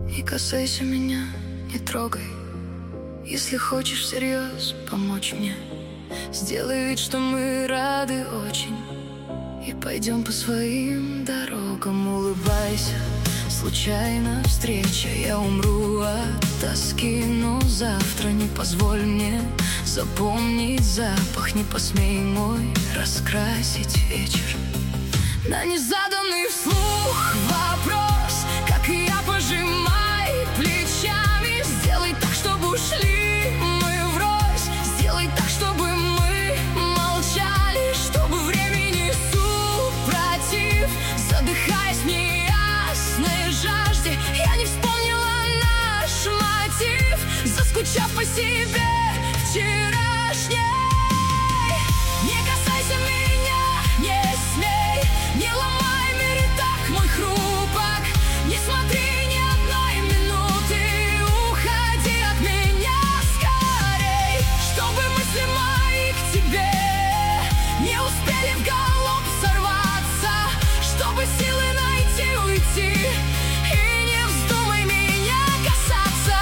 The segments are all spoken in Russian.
Не касайся меня, не трогай. Если хочешь всерьез помочь мне, сделай вид, что мы рады очень, и пойдем по своим дорогам. Улыбайся, случайно встреча. Я умру от тоски, но завтра не позволь мне запомнить запах. Не посмей мой раскрасить вечер на незаданный вслух вопрос. Как и я, пожимай плечами. Сделай так, чтобы ушли мы врозь. Сделай так, чтобы мы молчали, чтобы времени супротив, задыхаясь в неясной жажде, я не вспомнила наш мотив, заскучав по себе вчерашней. Не касайся меня, не смей, не ломай мир, и так мой хрупок. Не смотри ни одной минуты, уходи от меня скорей, чтобы мысли мои к тебе не успели в галоп сорваться, чтобы силы найти, уйти, и не вздумай меня касаться.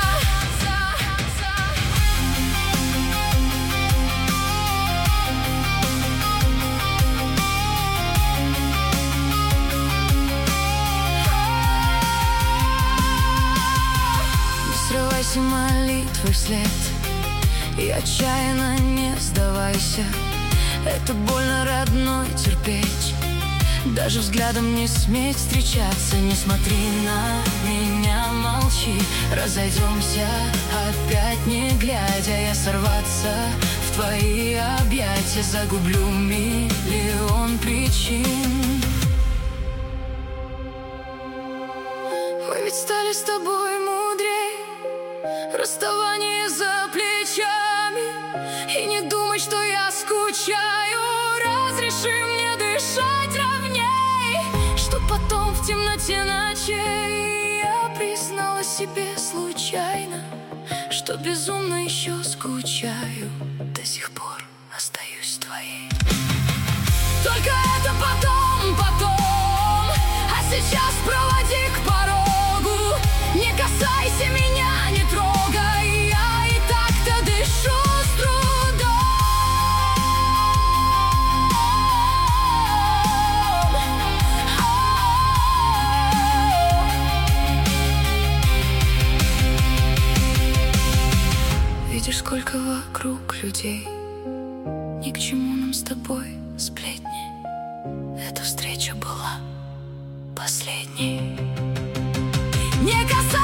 Не срывайся молитвой вслед и отчаянно не сдавайся. Это больно, родной, терпеть. Даже взглядом не сметь встречаться. Не смотри на меня, молчи. Разойдемся опять не глядя. Я сорваться в твои объятия загублю миллион причин. Мы ведь стали с тобой мудрей. Расставание за плечами. И не думай, что я скучаю. Разреши мне дышать ровней, чтоб потом в темноте ночей я признала себе случайно, что безумно еще скучаю. До сих пор остаюсь твоей. Только это потом, а сейчас проводи к порогу. Не касайся меня, не трогай, я и так-то дышу с трудом. Видишь, сколько вокруг людей, ни к чему нам с тобой сплетни. Эта встреча была последней. Не касайся